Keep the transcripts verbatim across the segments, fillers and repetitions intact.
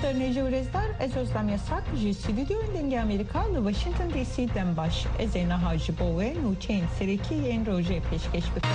Serneji Urezdar, ez Özlem Yasak, ji stüdyoyun denge Amerika li Washington D C'den baş. Ez ê niha ji bo we nûçeyên serêkî yên rojê pêşkêş bikim.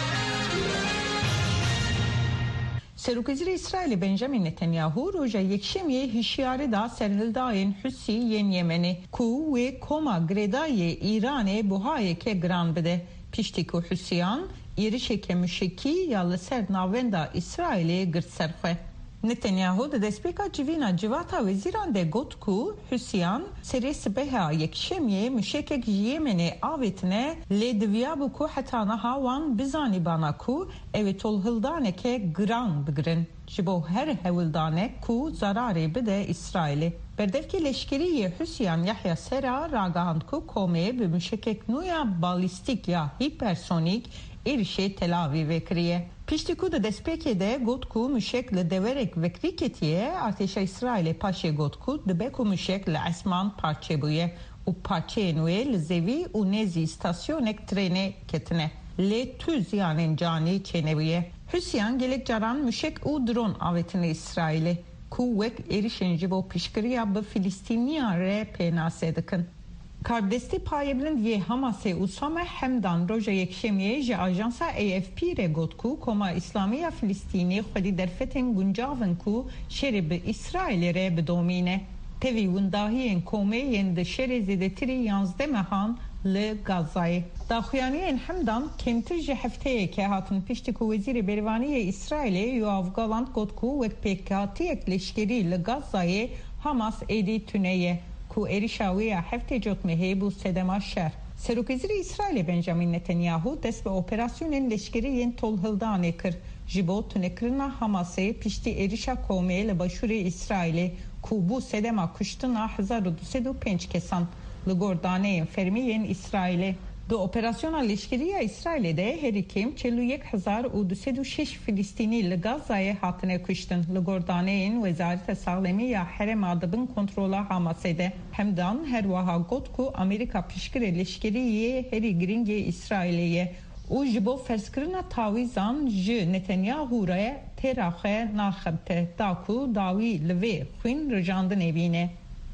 Serokvezîrê İsraîlê Benjamin Netanyahu roja yekşemiyê hişyarî da serhildayên Husî yên Yemenê ku wê koma girêdayê Îranê buhayeke giran bide. Piştî ku Husîyan êrişeke müşekî ya li ser navenda İsraîlê girt serxwe. Netanyahu di destpêka civîna civata wezîran de got ku Husîyan serê sibeha yekşemiyê müşekek ji Yemenê avêtine lê diviyabû ku heta niha wan bizanîbana ku ev ê tolhildaneke giran bigirin ji bo her hewildanek ku zararê bide İsraîlê. Berdevkê leşkeriyê Husîyan Yahya Sera ragihand ku komê bi müşekek nû ya balîstîk ya hipersonîk êrişê Tel Avîvê kiriye. Piştî ku di destpêkê de got ku müşek li deverek vekrî ketiye, artêşa İsraîlê paşê got ku dibe ku müşek li esman parçe bûye û parçeyên wê li zêvî û nêzî stasyonek trênê ketine. Lê tu ziyanên canî çênebûye. Husîyan gelek caran müşek û dron avêtine İsraîlê ku wek êrişên ji bo piştgiriya bi Filîstîniyan re pênasê dikin. Kardestî payebirind yê Hamasê Usame Hemdan roja yekşemiyê ji ajansa A F P re got ku Koma İslamî ya Filîstînî xwedî derfetên guncavin ku şerê bi İsraîlê re bidomîne. Tevî windahiyên komê yên di şerê zêdetirî yanzdeh mehan li Gazayê. Daxuyaniyên Hemdan kemtir ji hefteyeke hatin piştî ku Wezîrê Berîvaniyê İsraîlê Yoav Galant got ku wek pêkhatiyek leşkerî li Gazayê Hamas êdî tuneye ku êrişa wê ya heftê cotmehê bû sedema şer. Serokvezîrê İsraîlê Benjamin Netanyahu dest bi operasyonên leşkerî yên tolhildanê kir ji bo tunekirina Hamasê piştî êrişa komê li başûrê İsraîlê ku bû sedema kuştina hezar û du sed û pênc kesan li gor daneyên fermî yên İsraîlê. Di operasyona leşkeriya İsraîlê de herî kêm çelû yek hezar û du sed û şeş Filîstînî li Gazayê hatine kuştin li gor daneyên Wezareta Saxlemî ya herêma dibin kontrola Hamasê de. Hemdan her wiha got ku Amerîka piştgirê leşkeriyê herî giringê İsraîlê ye û ji bo ferskirina tawîzan ji Netanyahu re têra xwe naxebite da ku dawî li vê xwîn rijandinê bîne.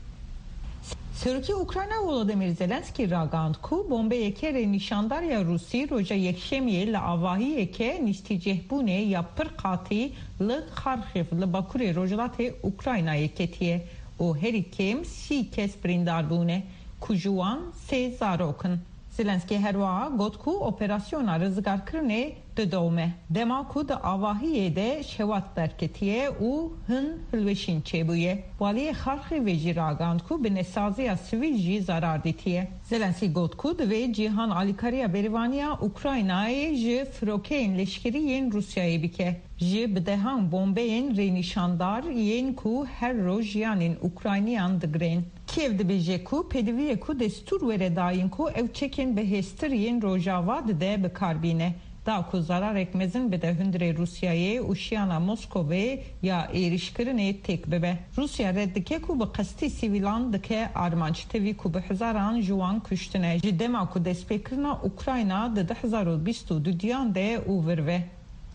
Serokê Ukrayna Volodymyr Zelenskî ragihand ku bombeyeke re nîşandarya Rusî roja yekşemiyê li avahiyeke nîştîcehbûnê ya pir qatî li Xarkiv li bakurê rojhilatê Ukraynayê ketiye û herî kêm sî kes birîndar bûne ku ji wan sê zarok in. Zelenskî her wiha got ku operasyona rizgarkirinê didome. Dema ku di avahiyê de şewat derketiye û hin hilweşîn çêbûye. Waliyê Xarkivê jî ragihand ku bi nesaziya sivîl jî zarar dîtiye. Zelenskî got ku divê cîhan alîkariya berîvaniya Ukraynayê ji firokeyên leşkerî yên Rusyayê bike. Ji bi dehan bombeyên rênîşandar yên ku her roj jiyanên Ukrayniyan digirên. Kiev dibêje ku pêdiviyê ku destûr were dayîn ku ew çekên bihêztir yên rojava dide bikarbîne. Da ku zararek mezin bide hundirê Rusyayê û şiyana Moskowê ya êrişkirinê têk bibe. Rusya red dike ku bi qestî sivîlan dike armanc tevî ku bi hezaran ji wan kuştine. Ji dema ku destpêkirina Ukrayna di du hezar û bîst û duyan de û vir ve.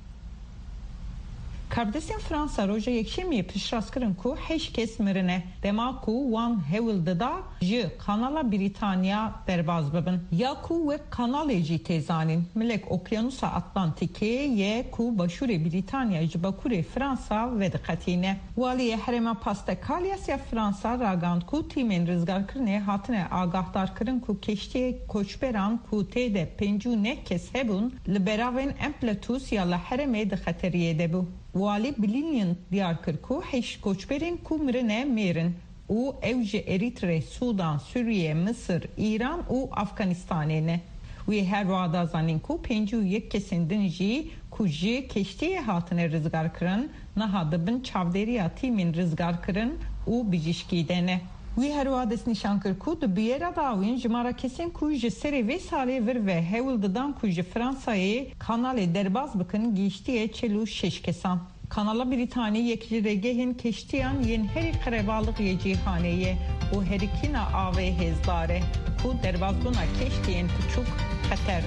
Kardestên Fransa roja yekşemiyê piştrast ku heş kes mirine. Dema ku wan hewil dida ji Kanala Britanya derbaz bibin. Ya ku wek kanalê jî têzanîn. Milek Okyanusa Atlantikê ye ku başûrê Britanya ji bakurê Fransa vediqetîne. Waliyê herêma Pastekalias ya Fransa ragihand ku tîmên rizgarkirinê hatine agahdar ku keştiyê koçberan ku tê de pêncû neh kes hebûn li beravên Empletus ya li herêmê di xeteriyê de bû. Wali Blinken diyar kir ku heş koçberên ku mirine mêrin û ew ji Eritre, Sudan, Sûriye, Mısır, İran û Afganistanê ne. Wê her wiha da zanîn ku pêncû û yek kesên din jî ku ji keştiyê hatine rizgarkirin niha dibin çavdêriya tîmên rizgarkirin û bijîşkî de ne. Wî her wiha dest nîşan kir ku di bûyera dawîn jimara kesên ku ji serê vê salê vir ve hewil didan ku ji Fransayê kanalê derbaz bikin gîştiye çel û şeş kesan. Kanala Britanya yek ji rêgehên keştiyan yên herî qerebalık yê cîhanê ye û herîkîna avê hêzdar e ku derbazbûna keştiyên piçûk xeter